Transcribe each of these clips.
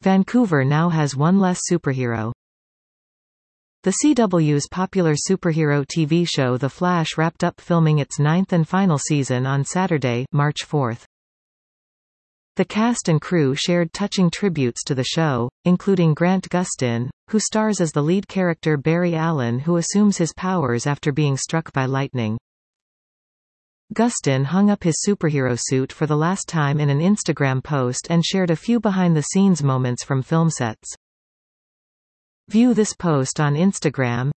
Vancouver now has one less superhero. The CW's popular superhero TV show The Flash wrapped up filming its 9th and final season on Saturday, March 4. The cast and crew shared touching tributes to the show, including Grant Gustin, who stars as the lead character Barry Allen, who assumes his powers after being struck by lightning. Gustin hung up his superhero suit for the last time in an Instagram post and shared a few behind-the-scenes moments from film sets. View this post on Instagram.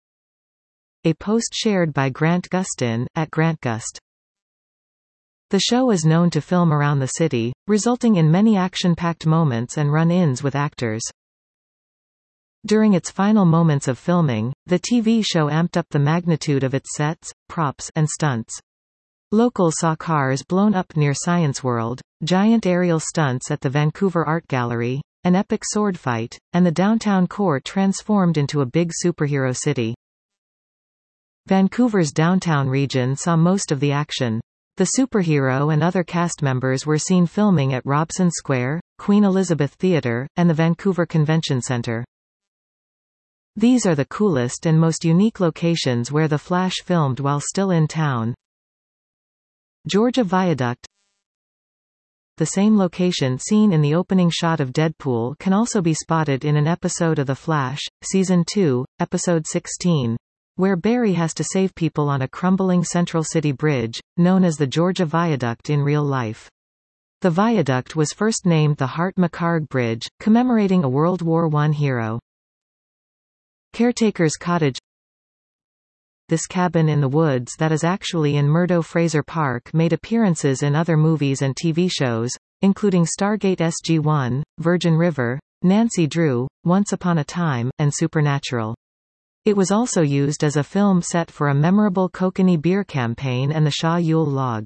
A post shared by Grant Gustin, @GrantGust. The show is known to film around the city, resulting in many action-packed moments and run-ins with actors. During its final moments of filming, the TV show amped up the magnitude of its sets, props, and stunts. Locals saw cars blown up near Science World, giant aerial stunts at the Vancouver Art Gallery, an epic sword fight, and the downtown core transformed into a big superhero city. Vancouver's downtown region saw most of the action. The superhero and other cast members were seen filming at Robson Square, Queen Elizabeth Theatre, and the Vancouver Convention Centre. These are the coolest and most unique locations where The Flash filmed while still in town. Georgia Viaduct. The same location seen in the opening shot of Deadpool can also be spotted in an episode of The Flash, Season 2, Episode 16, where Barry has to save people on a crumbling Central City bridge, known as the Georgia Viaduct in real life. The viaduct was first named the Hart-McHarg Bridge, commemorating a World War I hero. Caretaker's Cottage. This cabin in the woods that is actually in Murdo Fraser Park made appearances in other movies and TV shows, including Stargate SG-1, Virgin River, Nancy Drew, Once Upon a Time, and Supernatural. It was also used as a film set for a memorable Kokanee beer campaign and the Shaw Yule log.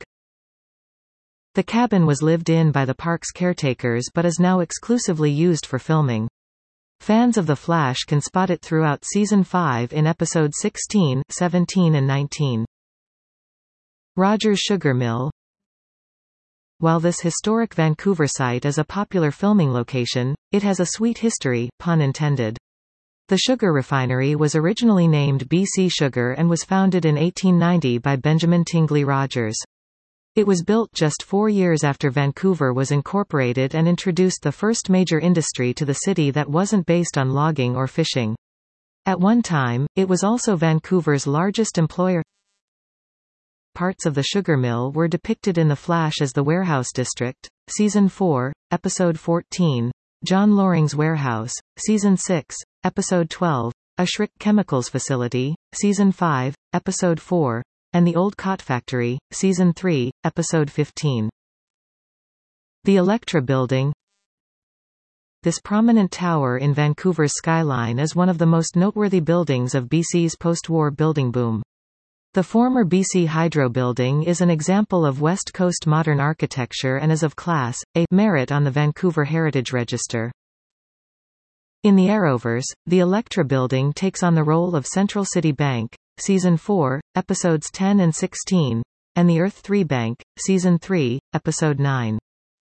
The cabin was lived in by the park's caretakers but is now exclusively used for filming. Fans of The Flash can spot it throughout Season 5 in Episodes 16, 17 and 19. Rogers Sugar Mill. While this historic Vancouver site is a popular filming location, it has a sweet history, pun intended. The sugar refinery was originally named BC Sugar and was founded in 1890 by Benjamin Tingley Rogers. It was built just 4 years after Vancouver was incorporated and introduced the first major industry to the city that wasn't based on logging or fishing. At one time, it was also Vancouver's largest employer. Parts of the sugar mill were depicted in The Flash as the Warehouse District, Season 4, Episode 14, John Loring's Warehouse, Season 6, Episode 12, a Schrick Chemicals Facility, Season 5, Episode 4, and the Old Cot Factory, Season 3, Episode 15. The Electra Building. This prominent tower in Vancouver's skyline is one of the most noteworthy buildings of BC's post-war building boom. The former BC Hydro Building is an example of West Coast modern architecture and is of Class A merit on the Vancouver Heritage Register. In The Arrowverse, the Electra Building takes on the role of Central City Bank, Season 4, Episodes 10 and 16, and the Earth 3 Bank, Season 3, Episode 9.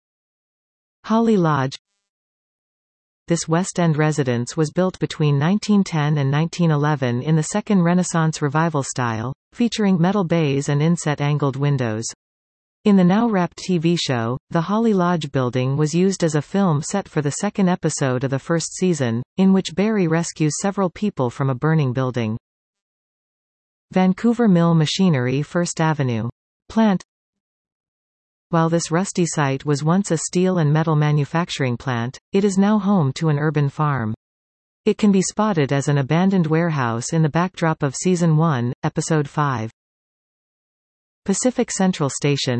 Holly Lodge. This West End residence was built between 1910 and 1911 in the Second Renaissance Revival style, featuring metal bays and inset angled windows. In the now-wrapped TV show, the Holly Lodge building was used as a film set for the second episode of the first season, in which Barry rescues several people from a burning building. Vancouver Mill Machinery First Avenue plant. While this rusty site was once a steel and metal manufacturing plant, it is now home to an urban farm. It can be spotted as an abandoned warehouse in the backdrop of Season 1, Episode 5. Pacific Central Station.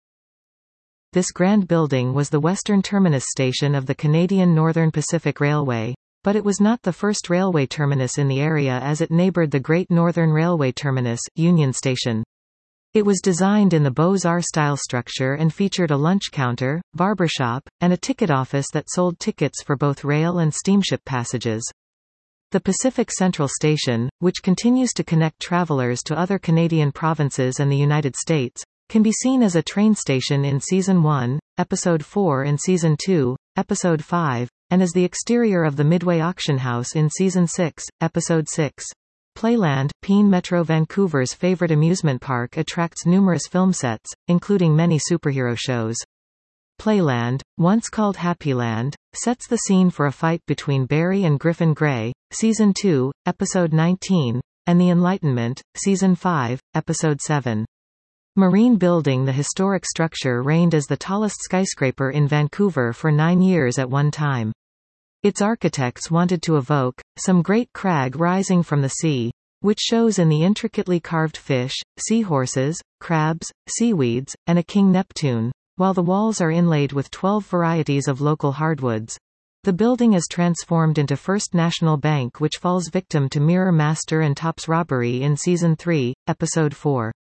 This grand building was the western terminus station of the Canadian Northern Pacific Railway, but it was not the first railway terminus in the area as it neighboured the Great Northern Railway terminus, Union Station. It was designed in the Beaux-Arts style structure and featured a lunch counter, barber shop, and a ticket office that sold tickets for both rail and steamship passages. The Pacific Central Station, which continues to connect travelers to other Canadian provinces and the United States, can be seen as a train station in Season 1, Episode 4 and Season 2, Episode 5, and is the exterior of the Midway Auction House in Season 6, Episode 6. Playland, Peen Metro Vancouver's favorite amusement park, attracts numerous film sets, including many superhero shows. Playland, once called Happyland, sets the scene for a fight between Barry and Griffin Grey, Season 2, Episode 19, and The Enlightenment, Season 5, Episode 7. Marine Building. The historic structure reigned as the tallest skyscraper in Vancouver for 9 years at one time. Its architects wanted to evoke some great crag rising from the sea, which shows in the intricately carved fish, seahorses, crabs, seaweeds, and a King Neptune, while the walls are inlaid with 12 varieties of local hardwoods. The building is transformed into First National Bank, which falls victim to Mirror Master and Tops robbery in Season 3, Episode 4.